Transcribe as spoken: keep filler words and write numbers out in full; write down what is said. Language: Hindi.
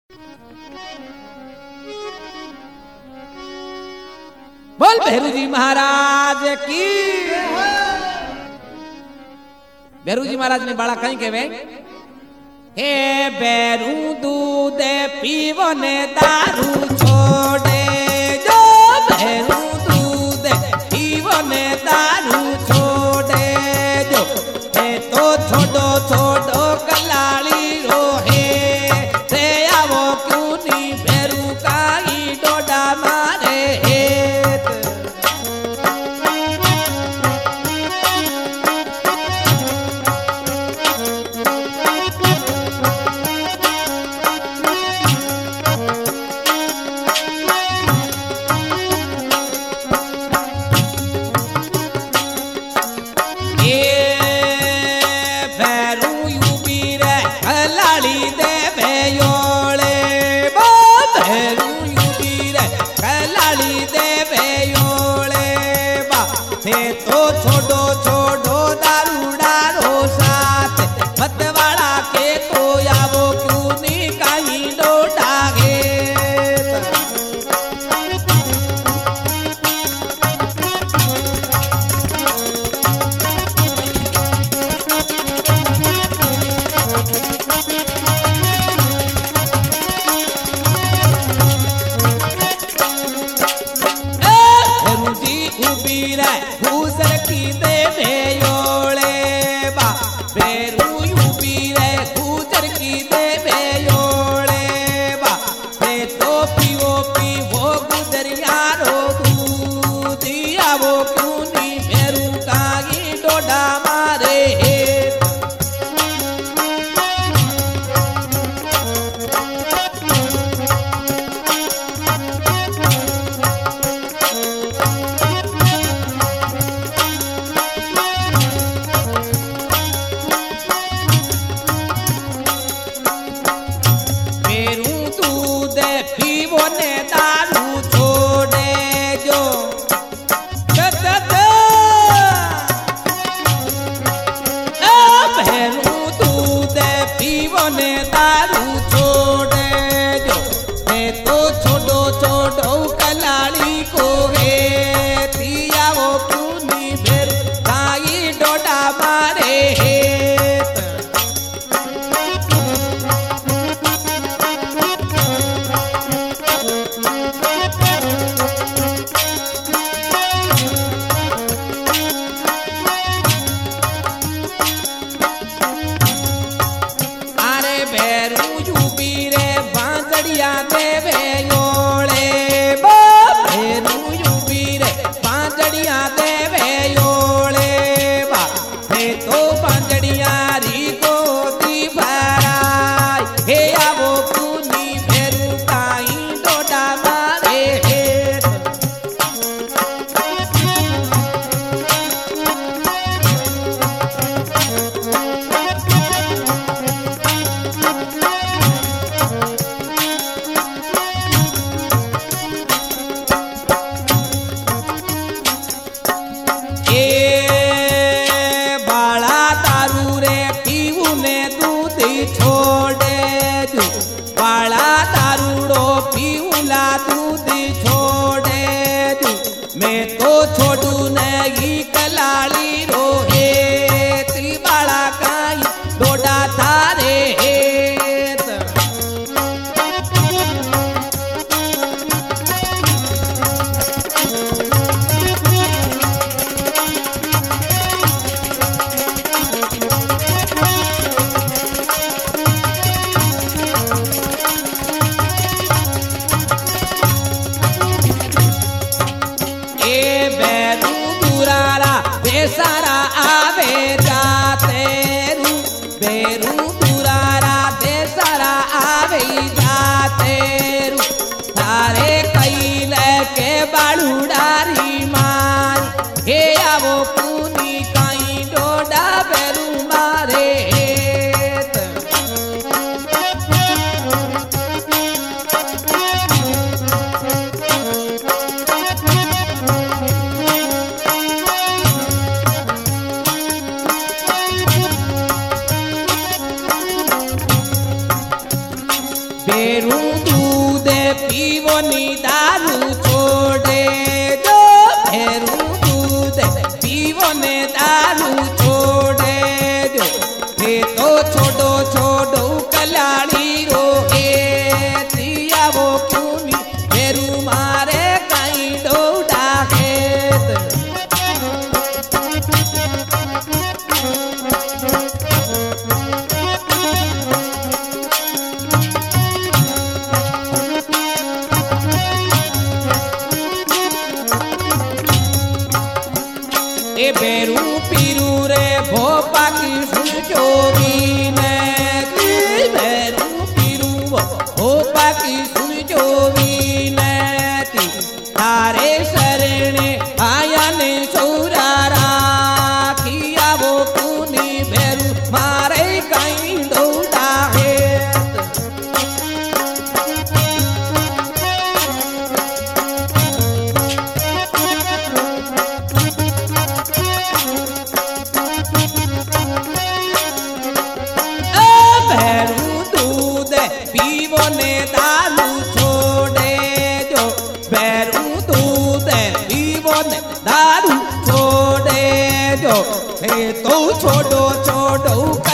बोल भैरू जी महाराज की। भैरू जी महाराज ने बाड़ा कहीं के वे हे भैरू दूध पीवो ने दारू छोड़े जो भैरू दूध पीवो ने दारू छोड़े जो हे तो छोड़ो छोड़ो कलाली रोहे से आवो क्यों नी भैरू काई डोडा मारे तो छोड़ो छोड़ो दारू डारो साथ मतवाड़ा के तो यावो क्यों नी कहीं डोडागे भूसर की देवे योले बा बेरू यूपी रे भूसर की देवे योले बा ते तो पीवो पीवो गुजरिया रो दूधिया वो क्यों नी बेरू कागी डोडा मारे पीवो ने दारू छोड़े जो भैरू दूध पीवो ने दारू छोड़े जो मैं तो छोड़ो छोड़ो कलाड़ी को है पिया वो पूनी फिर काई डोडा मारे देवे योले बो भैरू यूपी रे पांजड़िया देवे योले बा हे तो पांजड़िया री गोदी भराय हे आवो कुनी भैरू काई डोडा मारे हे छोड़े जू बाला दारूड़ो पीऊला दूध छोड़े जू मैं तो छोड़ू नहीं कलाली रोहे ती बाला काई डोडा थारे सारा आवे जाते रू बेरू दुरारा दे सारा आवे जाते रू थारे कैल के बाड़ूडारी मार हे आवो पूनी काई डोडा बेरू मारे बे ભેરું દૂધ પીવોની દારૂ છોડે જો ભેરું દૂધ પીવોને દારૂ છોડે જો હે તો છોડો છોડો કલાડી રો હે દિયાવો ક્યુની ભેરું મારે કઈ ડોડા ખેત ए बेरू पीरू रे भोपा की सुनचोरी ने बेरू पीरू भोपा की सुनचोरी ने तारे शरणे आया ने सौरारा किया वो कुनी बेरू मारे कहीं डोडा है पीवो ने दारू छोड़े जो बैरू दूध पीवो ने दारू छोड़े जो हे तो छोड़ो छोड़ो